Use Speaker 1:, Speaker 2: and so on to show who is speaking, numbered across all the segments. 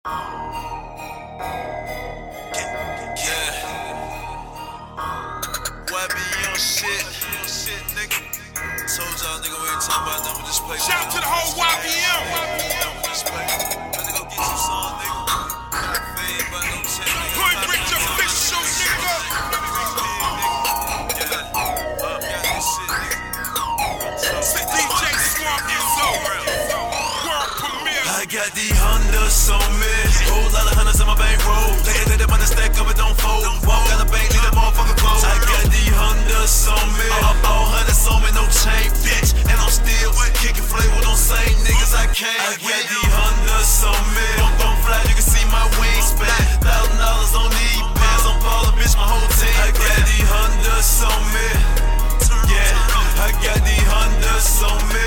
Speaker 1: Told y'all nigga we ain't talking about nothing with this play.
Speaker 2: Shout to the whole YBM.
Speaker 1: This play. Better go get you some, nigga. Fade by no check.
Speaker 2: Point Rich official, nigga.
Speaker 1: Got this shit, nigga.
Speaker 2: DJ Swamp Izzo. World premiere.
Speaker 1: I got the Hondas on me. Whole lot of hunters in my bankroll. They them on the stack up, it don't fold. Walk out the bank, leave that motherfucker close. I got the Hondas on me. All hunters on me, no chain, bitch. And I'm still kicking flavor with them same niggas I came. I got the Hondas on me. Don't fly, you can see my wingspan. $1,000 on these bands. I'm ballin', bitch, my whole team. I got the Hondas on me. Yeah, I got the Hondas on me.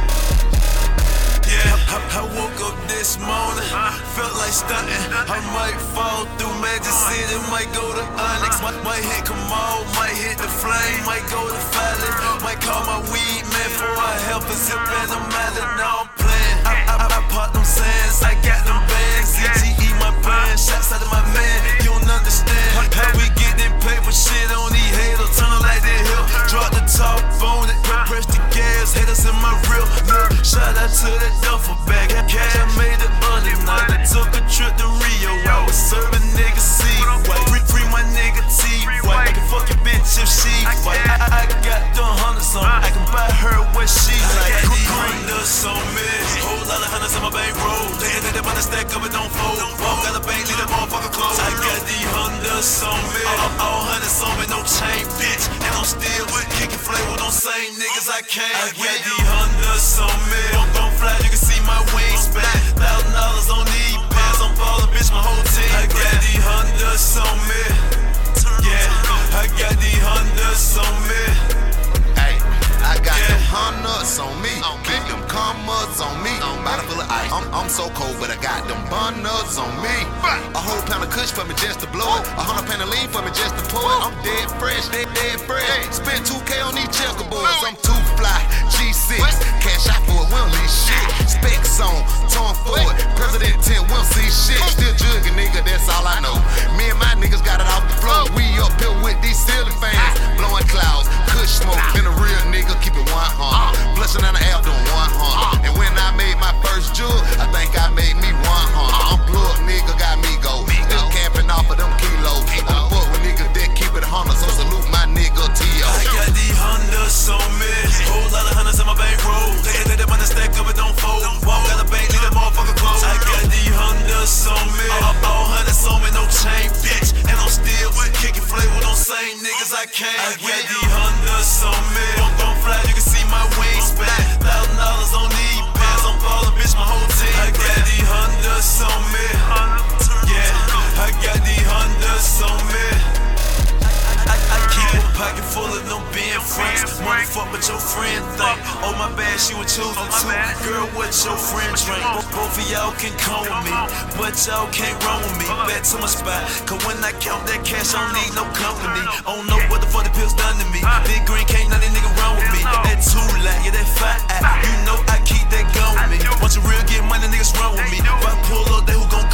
Speaker 1: Yeah, I woke up this morning, felt like stunting. I might fall through Magic City, might go to Onyx, might hit Kamal, might hit the Flame, might go to Fallon, might call my weed man for a help a zip and a mallet. Now I'm playing. I pop them sands, I got them bags. ZTE my brand, shots out of my man. You don't understand how we get them paper shit on these haters, turn like that hill. Drop the top on it, press the gas, haters in my real. Shout out to that duffel bag. Cash, I made it under night. I took a trip to Rio. I was serving niggas C-White. Free my nigga T-White. I can fuck your bitch if she fight. I got them hunters on. I can buy her what she like. I got the Hondas on me. Whole lot of hunters in my bankroll. They them on the stack up, it don't fold. Walk out the bank, leave that motherfucker close. I got the Hondas on me. All hunters on me, no chain, bitch. And I'm still kicking flavor with them same niggas I came. I got the Hondas on me. Don't fly, you can see my wingspan. $1,000 on these bands. I'm ballin', bitch, my whole team. I got the Hondas on me. Yeah, I got the Hondas on me.
Speaker 3: Hey, I got them Hondas on me. Keep them commas on me. Bottle full of ice. I'm so cold, but I got them Hondas on me. A whole pound of kush for me just to blow it. 100 pound of lean for me just to pour it. I'm dead fresh, dead fresh. Spent 2K on these checkerboards. I'm too fly. G6, cash out for it, we don't leave shit. Specs on, torn forward. President 10, we don't see shit. Still jugging, nigga, that's all I know. Me and my niggas got it off the floor. We up here with these ceiling fans. Blowing clouds, kush smoke. Been a real nigga, keep it 100. Flushing down the air, doing 100. And when I made my first jug, I think I made me 100. I'm plug, nigga, got me go. Still camping off of them kilos. I'm fuck with niggas that keep it 100. So salute my nigga T.O.
Speaker 1: I got the Hondas on me. Whole lot of hunters in my bankroll. They them on the stack up, it don't fold. Walk out the bank, leave that motherfucker close. I got the Hondas on me. All hunters on me, no chain, bitch. And I'm still kicking flavor with them same niggas I came. I got the Hondas on me. Don't fly, you can see my wingspan. $1,000 on these bands. I'm ballin', bitch, my whole team. I got the Hondas on me. Yeah, I got the Hondas on me. I keep a pocket full of them being friends. Motherfuck what your friend think. Oh my bad, she was choosing too. Girl, what your friend drink? Both of y'all can come with me, but y'all can't run with me. Back to my spot, cause when I count that cash, I don't need no company. I don't know what the fuck the pills done to me. Big green can't none of nigga run with me. That too loud, yeah, that fat act. You know I keep that gun with me. Bunch of real get money niggas run with me. If I pull up, they who gon'